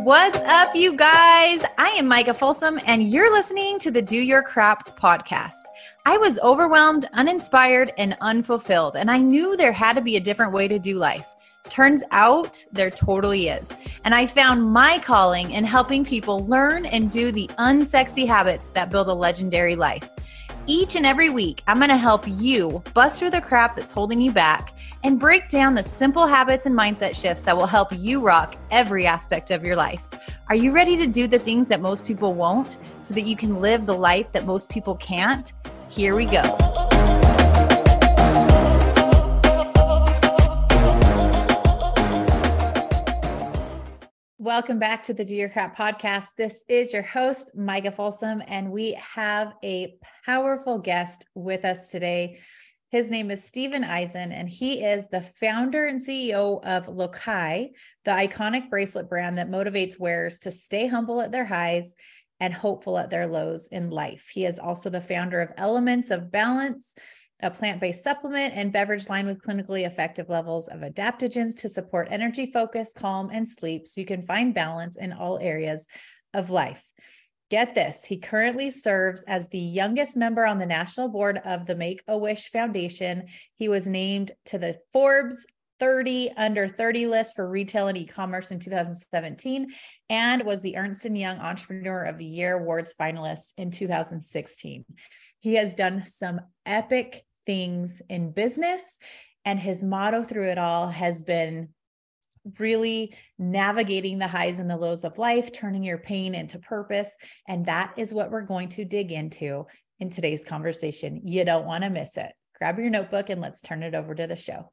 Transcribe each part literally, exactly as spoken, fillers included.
What's up, you guys? I am Micah Folsom, and you're listening to the Do Your Crap podcast. I was overwhelmed, uninspired, and unfulfilled, and I knew there had to be a different way to do life. Turns out there totally is. And I found my calling in helping people learn and do the unsexy habits that build a legendary life. Each and every week, I'm going to help you bust through the crap that's holding you back and break down the simple habits and mindset shifts that will help you rock every aspect of your life. Are you ready to do the things that most people won't so that you can live the life that most people can't? Here we go. Welcome back to the Do Your Crap podcast. This is your host, Micah Folsom, and we have a powerful guest with us today. His name is Steven Eisen, and he is the founder and C E O of Lokai, the iconic bracelet brand that motivates wearers to stay humble at their highs and hopeful at their lows in life. He is also the founder of Elements of Balance, a plant-based supplement and beverage line with clinically effective levels of adaptogens to support energy, focus, calm, and sleep so you can find balance in all areas of life. Get this, he currently serves as the youngest member on the national board of the Make-A-Wish Foundation. He was named to the Forbes thirty under thirty list for retail and e-commerce in two thousand seventeen and was the Ernst and Young Entrepreneur of the Year Awards finalist in two thousand sixteen. He has done some epic things in business, and his motto through it all has been really navigating the highs and the lows of life, turning your pain into purpose. And that is what we're going to dig into in today's conversation. You don't want to miss it. Grab your notebook and let's turn it over to the show.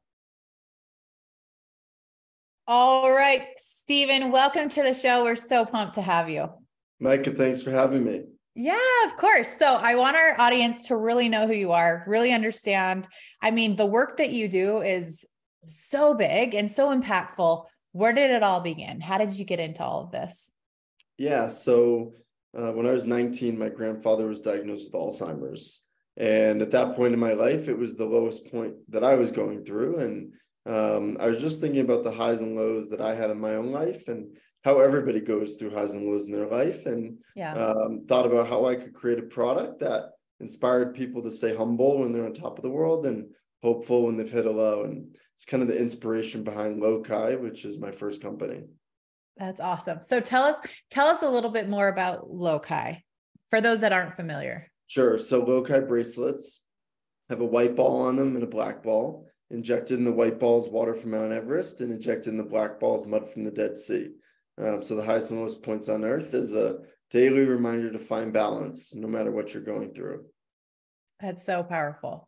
All right, Steven, welcome to the show. We're so pumped to have you. Micah, thanks for having me. Yeah, of course. So I want our audience to really know who you are, really understand. I mean, the work that you do is so big and so impactful. Where did it all begin? How did you get into all of this? Yeah, so uh, when I was nineteen, my grandfather was diagnosed with Alzheimer's. And at that point in my life, it was the lowest point that I was going through. And um, I was just thinking about the highs and lows that I had in my own life and how everybody goes through highs and lows in their life, and yeah. um, thought about how I could create a product that inspired people to stay humble when they're on top of the world and hopeful when they've hit a low. And it's kind of the inspiration behind Lokai, which is my first company. That's awesome. So tell us, tell us a little bit more about Lokai for those that aren't familiar. Sure. So Lokai bracelets have a white ball on them and a black ball. Injected in the white ball is water from Mount Everest, and injected in the black ball is mud from the Dead Sea. Um, so the highest and lowest points on earth is a daily reminder to find balance no matter what you're going through. That's so powerful.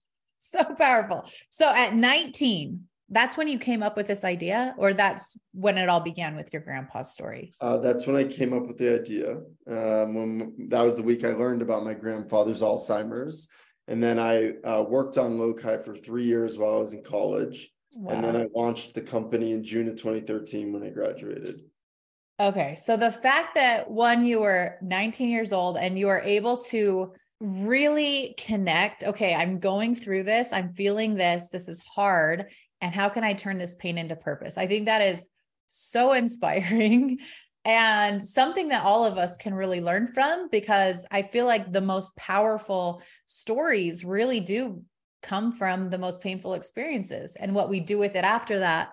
So powerful. So at nineteen, that's when you came up with this idea, or that's when it all began with your grandpa's story? Uh, that's when I came up with the idea. Um, when that was the week I learned about my grandfather's Alzheimer's. And then I uh, worked on Lokai for three years while I was in college. Wow. And then I launched the company in June of twenty thirteen when I graduated. Okay. So the fact that one, you were nineteen years old and you were able to really connect, okay, I'm going through this, I'm feeling this, this is hard. And how can I turn this pain into purpose? I think that is so inspiring and something that all of us can really learn from, because I feel like the most powerful stories really do come from the most painful experiences. And what we do with it after that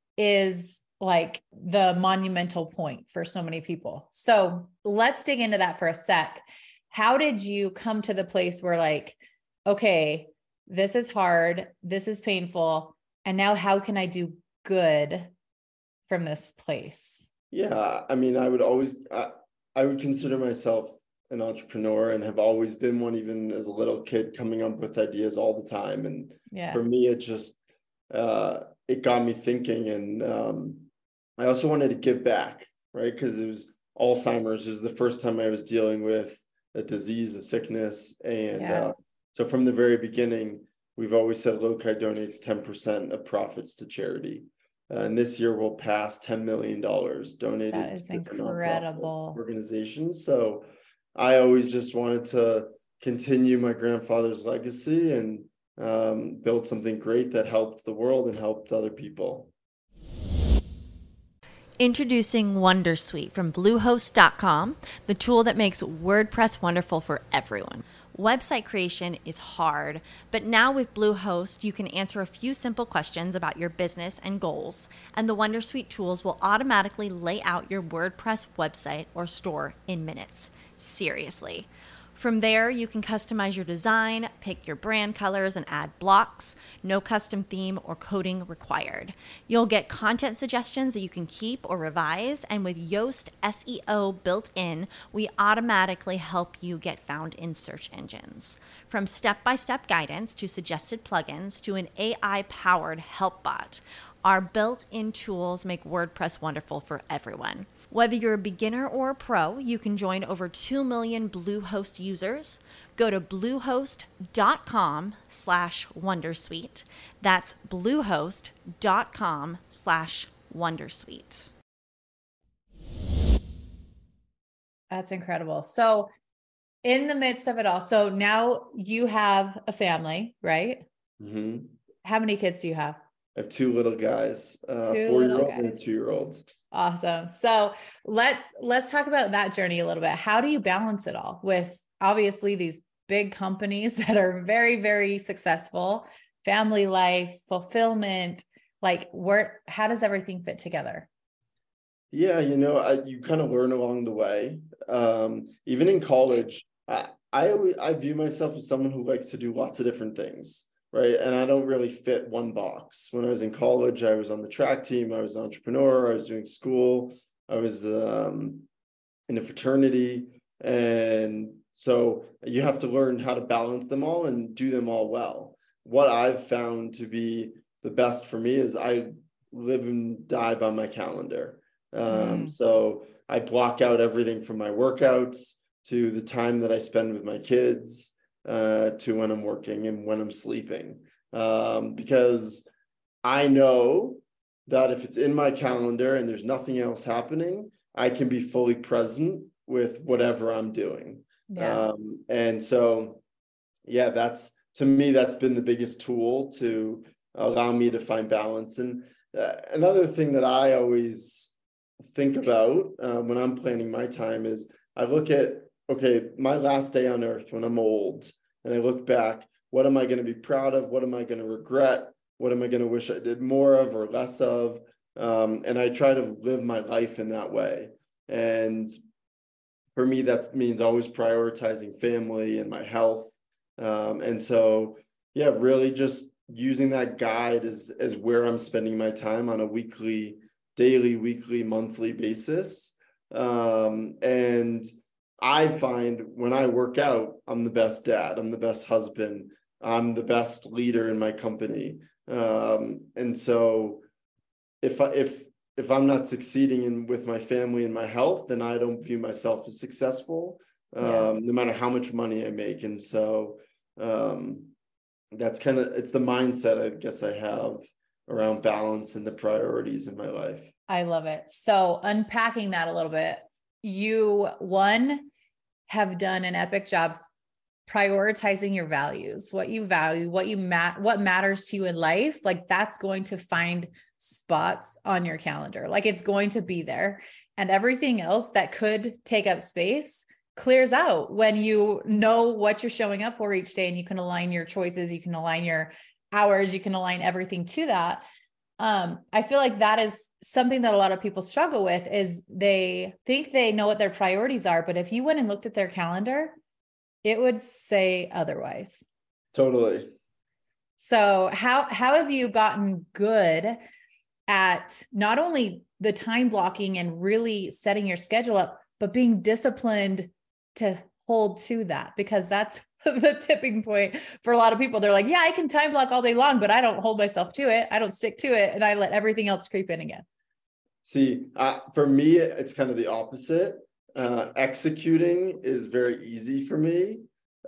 is like the monumental point for so many people. So let's dig into that for a sec. How did you come to the place where like, okay, this is hard, this is painful, and now how can I do good from this place? Yeah, I mean, I would always, I, I would consider myself an entrepreneur and have always been one, even as a little kid, coming up with ideas all the time. And yeah. for me, it just, uh, it got me thinking. And um, I also wanted to give back, right? Because it was Alzheimer's is the first time I was dealing with a disease, a sickness. And yeah. uh, so from the very beginning, we've always said Lokai donates ten percent of profits to charity. Uh, and this year we'll pass ten million dollars donated that is to different incredible organizations. So I always just wanted to continue my grandfather's legacy and um, build something great that helped the world and helped other people. Introducing Wondersuite from Bluehost dot com, the tool that makes WordPress wonderful for everyone. Website creation is hard, but now with Bluehost, you can answer a few simple questions about your business and goals, and the Wondersuite tools will automatically lay out your WordPress website or store in minutes. Seriously. From there, you can customize your design, pick your brand colors, and add blocks. No custom theme or coding required. You'll get content suggestions that you can keep or revise, and with Yoast S E O built in, we automatically help you get found in search engines. From step-by-step guidance to suggested plugins to an A I-powered help bot, our built-in tools make WordPress wonderful for everyone. Whether you're a beginner or a pro, you can join over two million Bluehost users. Go to bluehost.com slash Wondersuite. That's bluehost.com slash Wondersuite. That's incredible. So in the midst of it all, so now you have a family, right? Mm-hmm. How many kids do you have? I have two little guys, uh, Two four-year-old little and a guys. two-year-old. Awesome. So let's let's talk about that journey a little bit. How do you balance it all with obviously these big companies that are very, very successful, family life, fulfillment, like where, how does everything fit together? Yeah, you know, I, you kind of learn along the way. Um, even in college, I, I always, I view myself as someone who likes to do lots of different things. Right. And I don't really fit one box. When I was in college, I was on the track team. I was an entrepreneur. I was doing school. I was um, in a fraternity. And so you have to learn how to balance them all and do them all well. What I've found to be the best for me is I live and die by my calendar. Um, Mm. So I block out everything from my workouts to the time that I spend with my kids. Uh, to when I'm working and when I'm sleeping. Um, because I know that if it's in my calendar and there's nothing else happening, I can be fully present with whatever I'm doing. Yeah. Um, and so, yeah, that's, to me, that's been the biggest tool to allow me to find balance. And uh, another thing that I always think about uh, when I'm planning my time is I look at, okay, my last day on earth when I'm old, and I look back, what am I going to be proud of? What am I going to regret? What am I going to wish I did more of or less of? Um, and I try to live my life in that way. And for me, that means always prioritizing family and my health. Um, and so, yeah, really just using that guide as, as where I'm spending my time on a weekly, daily, weekly, monthly basis. Um, and I find when I work out, I'm the best dad, I'm the best husband, I'm the best leader in my company. Um, and so if I, if if I'm not succeeding in with my family and my health, then I don't view myself as successful, um, yeah. no matter how much money I make. And so um, that's kind of, it's the mindset I guess I have around balance and the priorities in my life. I love it. So unpacking that a little bit, you, one, have done an epic job prioritizing your values, what you value, what you mat, what matters to you in life. Like that's going to find spots on your calendar. Like it's going to be there, and everything else that could take up space clears out when you know what you're showing up for each day, and you can align your choices, you can align your hours, you can align everything to that. Um, I feel like that is something that a lot of people struggle with, is they think they know what their priorities are, but if you went and looked at their calendar, it would say otherwise. Totally. So how, how have you gotten good at not only the time blocking and really setting your schedule up, but being disciplined to hold to that? Because that's the tipping point for a lot of people. They're like, yeah, I can time block all day long, but I don't hold myself to it. I don't stick to it. And I let everything else creep in again. See, uh, for me, it's kind of the opposite. Uh, executing is very easy for me.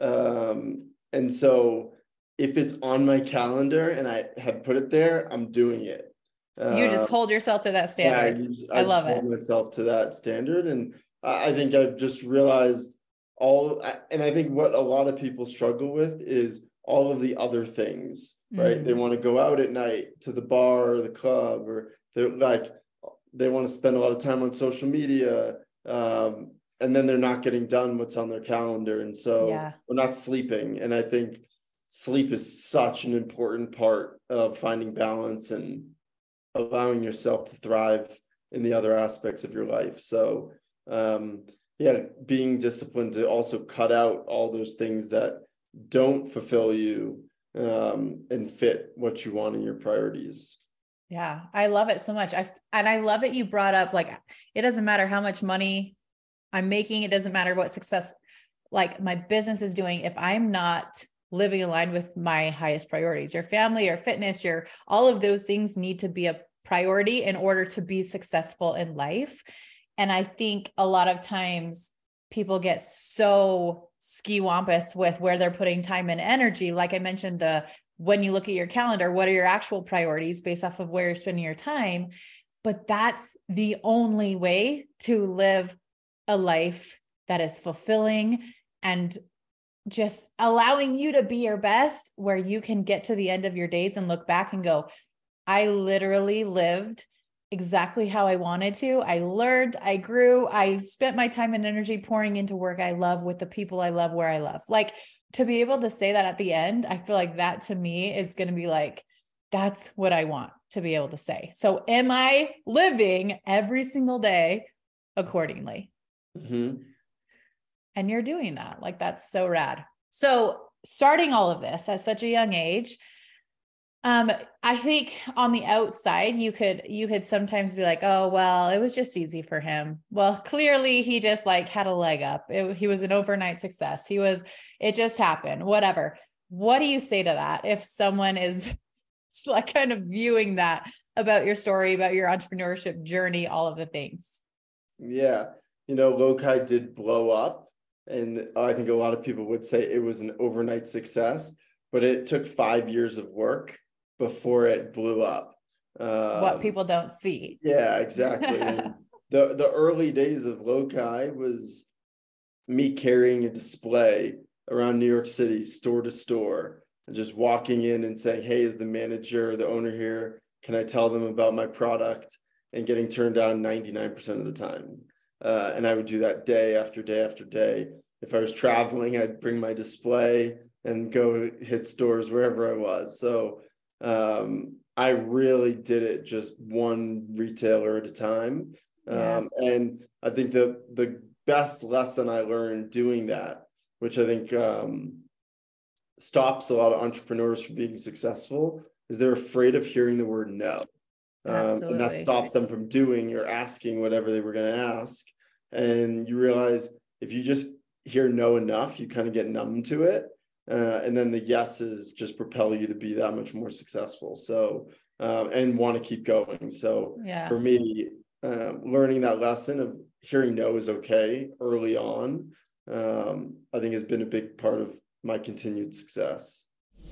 Um, and so if it's on my calendar and I had put it there, I'm doing it. Uh, you just hold yourself to that standard. Yeah, I, just, I, I love just it. hold myself to that standard. And I think I've just realized all, and I think what a lot of people struggle with is all of the other things, right? Mm. They want to go out at night to the bar or the club, or they're like, they want to spend a lot of time on social media, um, and then they're not getting done what's on their calendar. And so Yeah. we're not sleeping. And I think sleep is such an important part of finding balance and allowing yourself to thrive in the other aspects of your life. So, um, yeah, being disciplined to also cut out all those things that don't fulfill you, um, and fit what you want in your priorities. Yeah, I love it so much. I and I love that you brought up, like, it doesn't matter how much money I'm making. It doesn't matter what success, like, my business is doing. If I'm not living aligned with my highest priorities, your family, your fitness, your, all of those things need to be a priority in order to be successful in life. And I think a lot of times people get so ski-wampus with where they're putting time and energy. Like I mentioned, the, when you look at your calendar, what are your actual priorities based off of where you're spending your time? But that's the only way to live a life that is fulfilling and just allowing you to be your best, where you can get to the end of your days and look back and go, I literally lived exactly how I wanted to. I learned, I grew, I spent my time and energy pouring into work I love with the people I love, where I love. Like, to be able to say that at the end, I feel like that to me is going to be like, that's what I want to be able to say. So am I living every single day accordingly? Mm-hmm. And you're doing that. Like, that's so rad. So starting all of this at such a young age, um, I think on the outside, you could, you could sometimes be like, oh, well, it was just easy for him. Well, clearly he just like had a leg up. It, he was an overnight success. He was, it just happened, whatever. What do you say to that? If someone is like kind of viewing that about your story, about your entrepreneurship journey, all of the things. Yeah. You know, Lokai did blow up, and I think a lot of people would say it was an overnight success, but it took five years of work before it blew up. Um, what people don't see. Yeah, exactly. And the, the early days of Lokai was me carrying a display around New York City, store to store, and just walking in and saying, hey, as the manager, the owner here, can I tell them about my product? And getting turned down ninety-nine percent of the time. Uh, and I would do that day after day after day. If I was traveling, I'd bring my display and go hit stores wherever I was. So um, I really did it just one retailer at a time. Yeah. Um, and I think the, the best lesson I learned doing that, which I think um, stops a lot of entrepreneurs from being successful, is they're afraid of hearing the word no. Um, and that stops them from doing or asking whatever they were going to ask. And you realize if you just hear no enough, you kind of get numb to it. Uh, and then the yeses just propel you to be that much more successful. So, um, and want to keep going. So yeah. For me, um, learning that lesson of hearing no is okay early on, um, I think has been a big part of my continued success.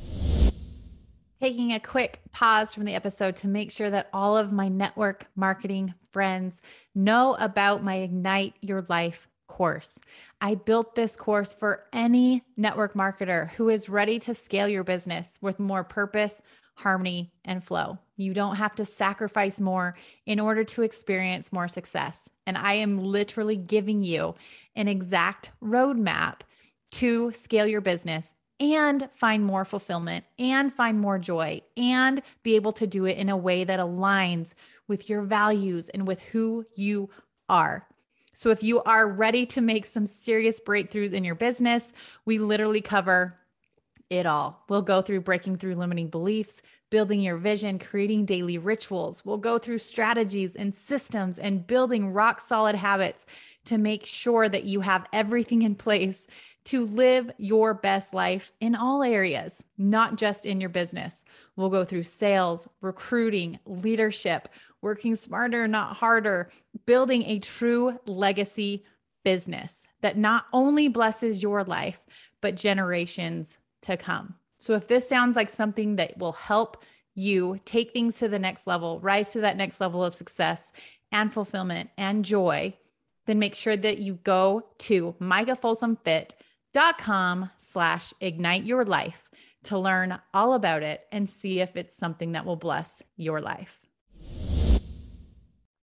Taking a quick pause from the episode to make sure that all of my network marketing friends know about my Ignite Your Life course. I built this course for any network marketer who is ready to scale your business with more purpose, harmony, and flow. You don't have to sacrifice more in order to experience more success. And I am literally giving you an exact roadmap to scale your business and find more fulfillment and find more joy and be able to do it in a way that aligns with your values and with who you are. So if you are ready to make some serious breakthroughs in your business, we literally cover it all. We'll go through breaking through limiting beliefs, building your vision, creating daily rituals. We'll go through strategies and systems and building rock solid habits to make sure that you have everything in place to live your best life in all areas, not just in your business. We'll go through sales, recruiting, leadership, working smarter, not harder, building a true legacy business that not only blesses your life, but generations to come. So if this sounds like something that will help you take things to the next level, rise to that next level of success and fulfillment and joy, then make sure that you go to micahfolsomfit.com slash ignite your life to learn all about it and see if it's something that will bless your life.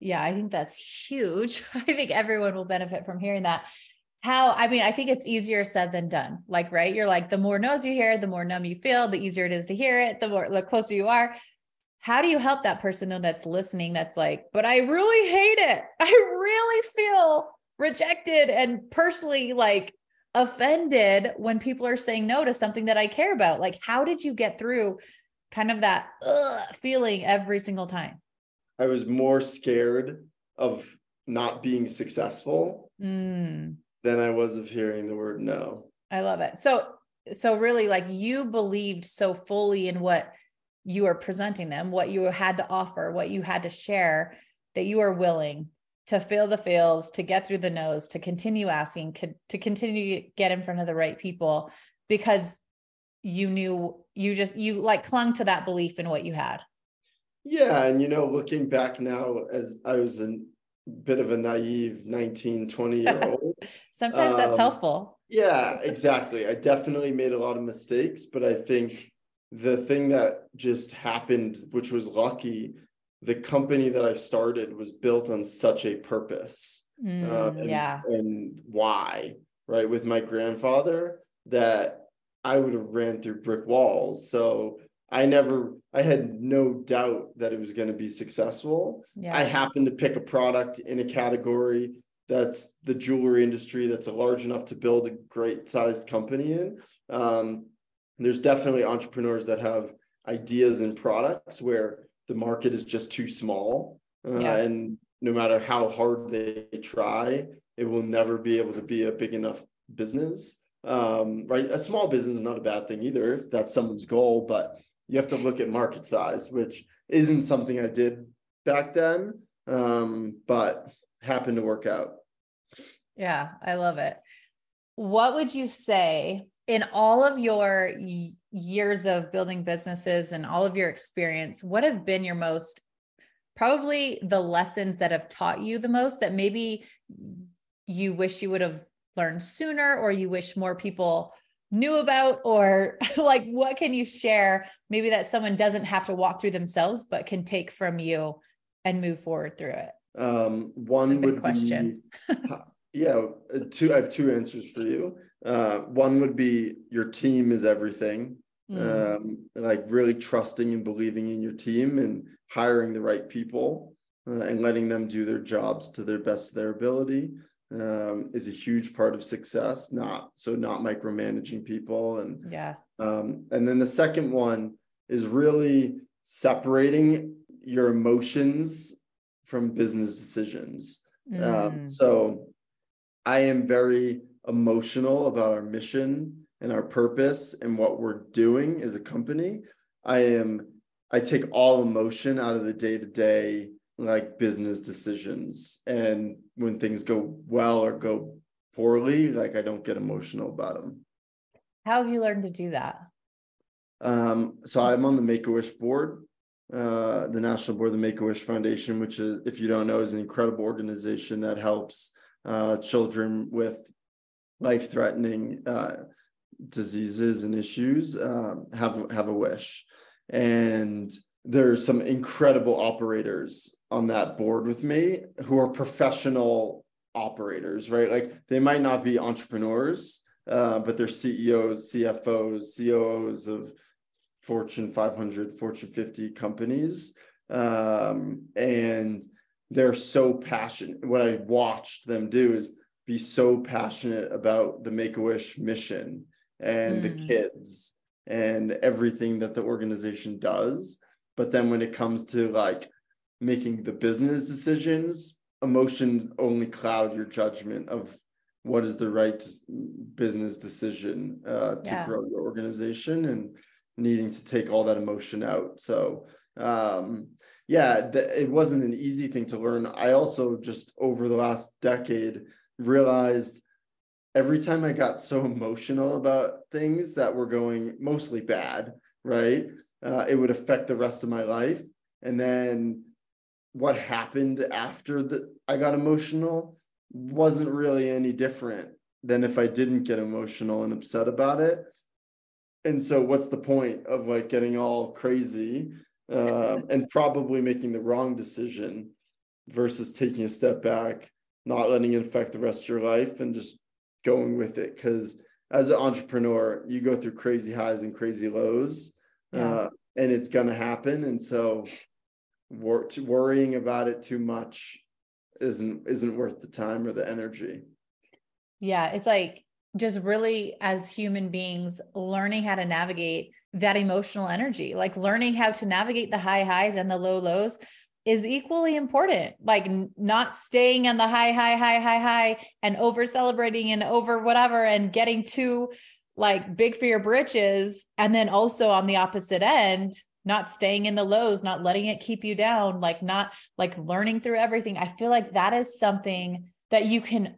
Yeah, I think that's huge. I think everyone will benefit from hearing that. How, I mean, I think it's easier said than done. Like, right. You're like, the more no's you hear, the more numb you feel, the easier it is to hear it, the more, the closer you are. How do you help that person though that's listening, that's like, but I really hate it. I really feel rejected and personally like offended when people are saying no to something that I care about. Like, how did you get through kind of that ugh, feeling every single time? I was more scared of not being successful Mm. than I was of hearing the word no. I love it. So, so really like you believed so fully in what you are presenting them, what you had to offer, what you had to share, that you are willing to feel the feels, to get through the no's, to continue asking, to continue to get in front of the right people, because you knew you just, you like clung to that belief in what you had. Yeah. And, you know, looking back now, as I was a bit of a naive nineteen, twenty year old. Sometimes that's um, helpful. Yeah, exactly. I definitely made a lot of mistakes, but I think the thing that just happened, which was lucky, the company that I started was built on such a purpose. Mm, uh, and, yeah. and why, right? With my grandfather, that I would have ran through brick walls. So I never, I had no doubt that it was going to be successful. Yeah. I happened to pick a product in a category that's the jewelry industry that's large enough to build a great sized company in. Um, there's definitely entrepreneurs that have ideas and products where the market is just too small. Uh, Yeah. And no matter how hard they try, it will never be able to be a big enough business. Um, right? A small business is not a bad thing either, if that's someone's goal, but you have to look at market size, which isn't something I did back then, um, but happened to work out. Yeah, I love it. What would you say in all of your y- years of building businesses and all of your experience, what have been your most, probably the lessons that have taught you the most that maybe you wish you would have learned sooner, or you wish more people knew about, or like, what can you share maybe that someone doesn't have to walk through themselves, but can take from you and move forward through it? Um, one would question. be, yeah, two, I have two answers for you. Uh, one would be your team is everything. Mm. Um, like really trusting and believing in your team and hiring the right people uh, and letting them do their jobs to their best of their ability um, is a huge part of success. Not so not micromanaging people. And yeah. Um, and then the second one is really separating your emotions from business decisions. Mm. Um, so I am very emotional about our mission and our purpose and what we're doing as a company. I am, I take all emotion out of the day-to-day, like business decisions. And when things go well or go poorly, like I don't get emotional about them. How have you learned to do that? Um, so I'm on the Make-A-Wish board. Uh, the National Board of the Make-A-Wish Foundation, which is, if you don't know, is an incredible organization that helps uh, children with life-threatening uh, diseases and issues um, have, have a wish. And there's some incredible operators on that board with me who are professional operators, right? Like they might not be entrepreneurs, uh, but they're C E Os, C F Os, C O Os of Fortune five hundred, Fortune fifty companies. Um, and they're so passionate. What I watched them do is be so passionate about the Make-A-Wish mission and mm. the kids and everything that the organization does. But then when it comes to like making the business decisions, emotions only cloud your judgment of what is the right business decision uh, to yeah. grow your organization, and needing to take all that emotion out. So um, yeah, th- it wasn't an easy thing to learn. I also just over the last decade realized every time I got so emotional about things that were going mostly bad, right? Uh, it would affect the rest of my life. And then what happened after that I got emotional wasn't really any different than if I didn't get emotional and upset about it. And so what's the point of like getting all crazy uh, and probably making the wrong decision versus taking a step back, not letting it affect the rest of your life and just going with it. Because as an entrepreneur, you go through crazy highs and crazy lows, yeah. uh, and it's going to happen. And so wor- worrying about it too much isn't isn't worth the time or the energy. Yeah, it's like just really, as human beings, learning how to navigate that emotional energy, like learning how to navigate the high highs and the low lows is equally important. Like n- not staying on the high, high, high, high, high and over celebrating and over whatever and getting too like big for your britches. And then also on the opposite end, not staying in the lows, not letting it keep you down, like not like learning through everything. I feel like that is something that you can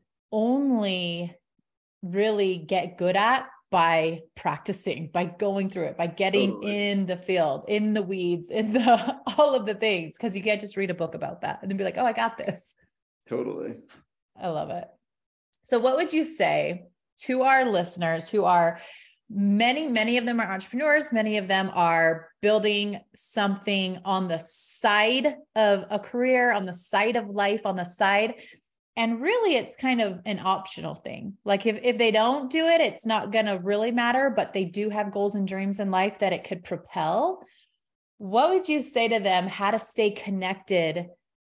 only really get good at by practicing, by going through it, by getting totally. in the field, in the weeds, in the, all of the things. Cause you can't just read a book about that and then be like, oh, I got this. Totally. I love it. So what would you say to our listeners who are many, many of them are entrepreneurs. Many of them are building something on the side of a career, on the side of life, on the side. And really, it's kind of an optional thing. Like if, if they don't do it, it's not going to really matter, but they do have goals and dreams in life that it could propel. What would you say to them, how to stay connected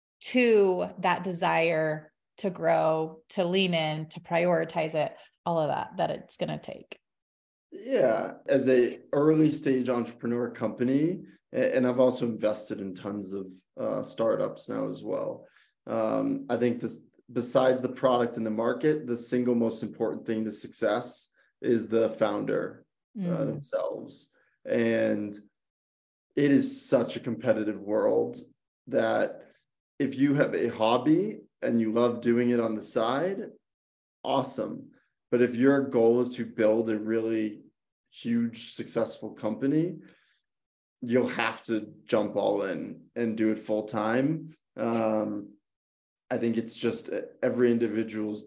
to that desire to grow, to lean in, to prioritize it, all of that, that it's going to take? Yeah, as a early stage entrepreneur company, and I've also invested in tons of uh, startups now as well. Um, I think this, besides the product and the market, the single most important thing to success is the founder mm. uh, themselves. And it is such a competitive world that if you have a hobby and you love doing it on the side, awesome. But if your goal is to build a really huge, successful company, you'll have to jump all in and do it full time. Um, I think it's just every individual's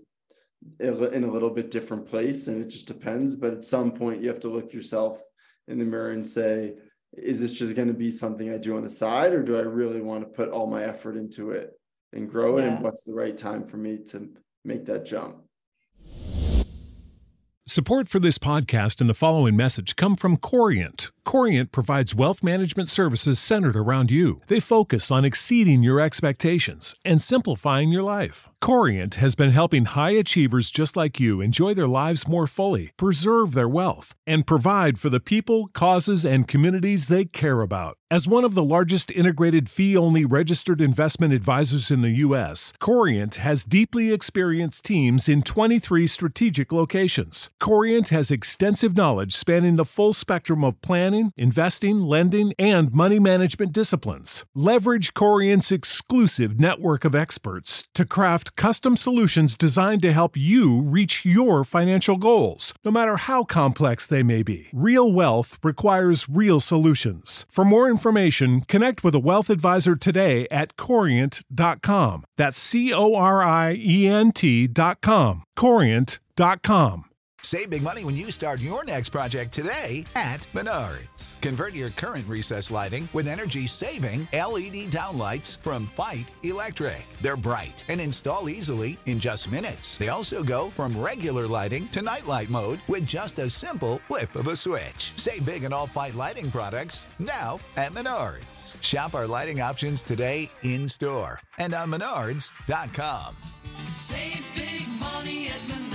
in a little bit different place, and it just depends. But at some point, you have to look yourself in the mirror and say, is this just going to be something I do on the side, or do I really want to put all my effort into it and grow yeah. it? And what's the right time for me to make that jump? Support for this podcast and the following message come from Corient. Corient provides wealth management services centered around you. They focus on exceeding your expectations and simplifying your life. Corient has been helping high achievers just like you enjoy their lives more fully, preserve their wealth, and provide for the people, causes, and communities they care about. As one of the largest integrated fee-only registered investment advisors in the U S, Corient has deeply experienced teams in twenty-three strategic locations. Corient has extensive knowledge spanning the full spectrum of planning, investing, lending, and money management disciplines. Leverage Corient's exclusive network of experts to craft custom solutions designed to help you reach your financial goals, no matter how complex they may be. Real wealth requires real solutions. For more information, connect with a wealth advisor today at corient dot com. That's C O R I E N T dot com. corient dot com. Save big money when you start your next project today at Menards. Convert your current recessed lighting with energy-saving L E D downlights from Fight Electric. They're bright and install easily in just minutes. They also go from regular lighting to nightlight mode with just a simple flip of a switch. Save big on all Fight lighting products now at Menards. Shop our lighting options today in-store and on menards dot com. Save big money at Menards.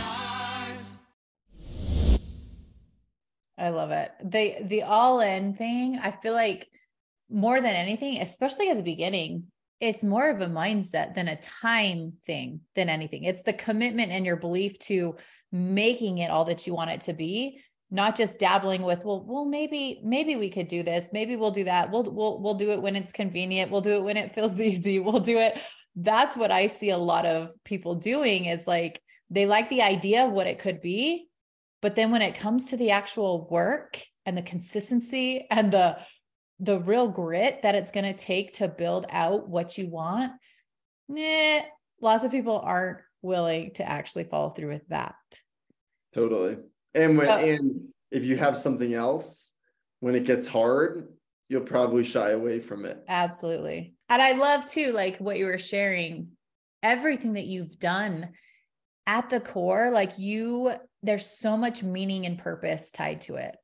I love it. The, the all in thing, I feel like more than anything, especially at the beginning, it's more of a mindset than a time thing than anything. It's the commitment and your belief to making it all that you want it to be, not just dabbling with, well, well, maybe, maybe we could do this. Maybe we'll do that. We'll, we'll, we'll do it when it's convenient. We'll do it when it feels easy. We'll do it. That's what I see a lot of people doing is like, they like the idea of what it could be. But then when it comes to the actual work and the consistency and the, the real grit that it's going to take to build out what you want, eh, lots of people aren't willing to actually follow through with that. Totally. And when, so, and if you have something else, when it gets hard, you'll probably shy away from it. Absolutely. And I love too, like what you were sharing, everything that you've done at the core, like you, there's so much meaning and purpose tied to it.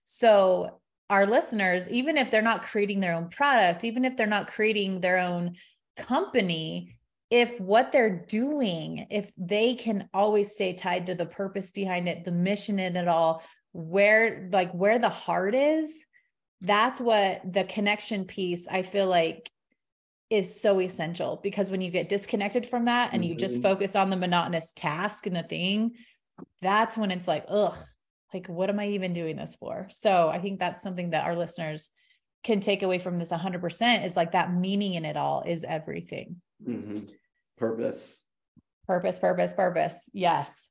So our listeners, even if they're not creating their own product, even if they're not creating their own company, if what they're doing, if they can always stay tied to the purpose behind it, the mission in it all, where like where the heart is, that's what the connection piece, I feel like, is so essential. Because when you get disconnected from that and mm-hmm. you just focus on the monotonous task and the thing, that's when it's like, ugh, like, what am I even doing this for? So I think that's something that our listeners can take away from this one hundred percent is like that meaning in it all is everything. Mm-hmm. Purpose. Purpose, purpose, purpose. Yes.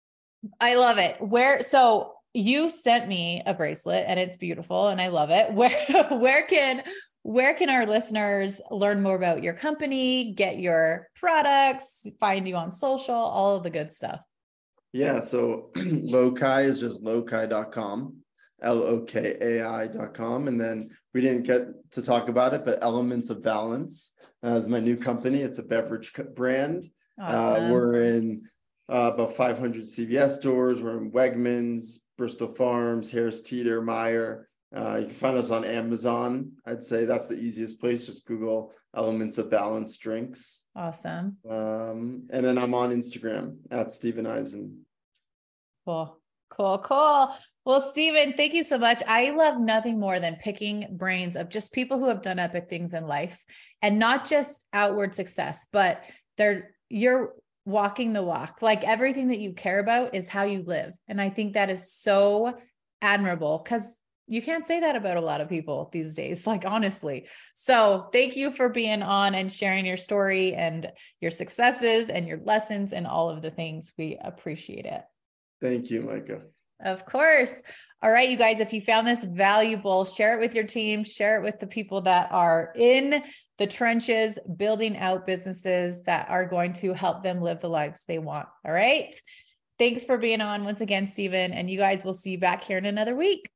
I love it. Where, so you sent me a bracelet and it's beautiful and I love it. Where, where can, where can our listeners learn more about your company, get your products, find you on social, all of the good stuff? Yeah. So Lokai is just lokai dot com, L O K A I dot com. And then we didn't get to talk about it, but Elements of Balance uh, is my new company. It's a beverage brand. Awesome. Uh, we're in uh, about five hundred C V S stores. We're in Wegmans, Bristol Farms, Harris Teeter, Meyer. Uh, you can find us on Amazon. I'd say that's the easiest place. Just Google Elements of Balance drinks. Awesome. Um, and then I'm on Instagram at Steven Eisen. Cool, cool, cool. Well, Steven, thank you so much. I love nothing more than picking brains of just people who have done epic things in life and not just outward success, but they're, you're walking the walk. Like everything that you care about is how you live. And I think that is so admirable because you can't say that about a lot of people these days, like honestly. So thank you for being on and sharing your story and your successes and your lessons and all of the things. We appreciate it. Thank you, Micah. Of course. All right, you guys, if you found this valuable, share it with your team, share it with the people that are in the trenches, building out businesses that are going to help them live the lives they want. All right. Thanks for being on once again, Steven, and you guys will see you back here in another week.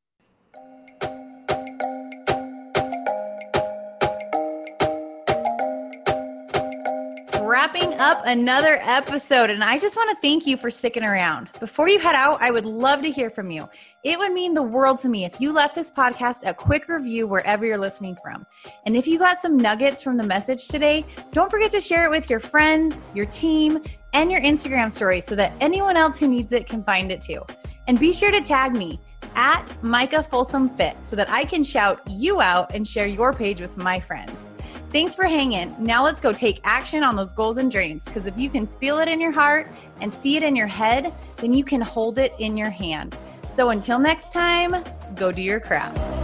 Wrapping up another episode, and I just want to thank you for sticking around. Before you head out, I would love to hear from you. It would mean the world to me if you left this podcast a quick review wherever you're listening from. And if you got some nuggets from the message today, don't forget to share it with your friends, your team, and your Instagram story so that anyone else who needs it can find it too. And be sure to tag me at Micah Folsom Fit so that I can shout you out and share your page with my friends. Thanks for hanging. Now let's go take action on those goals and dreams, because if you can feel it in your heart and see it in your head, then you can hold it in your hand. So until next time, go do your crap.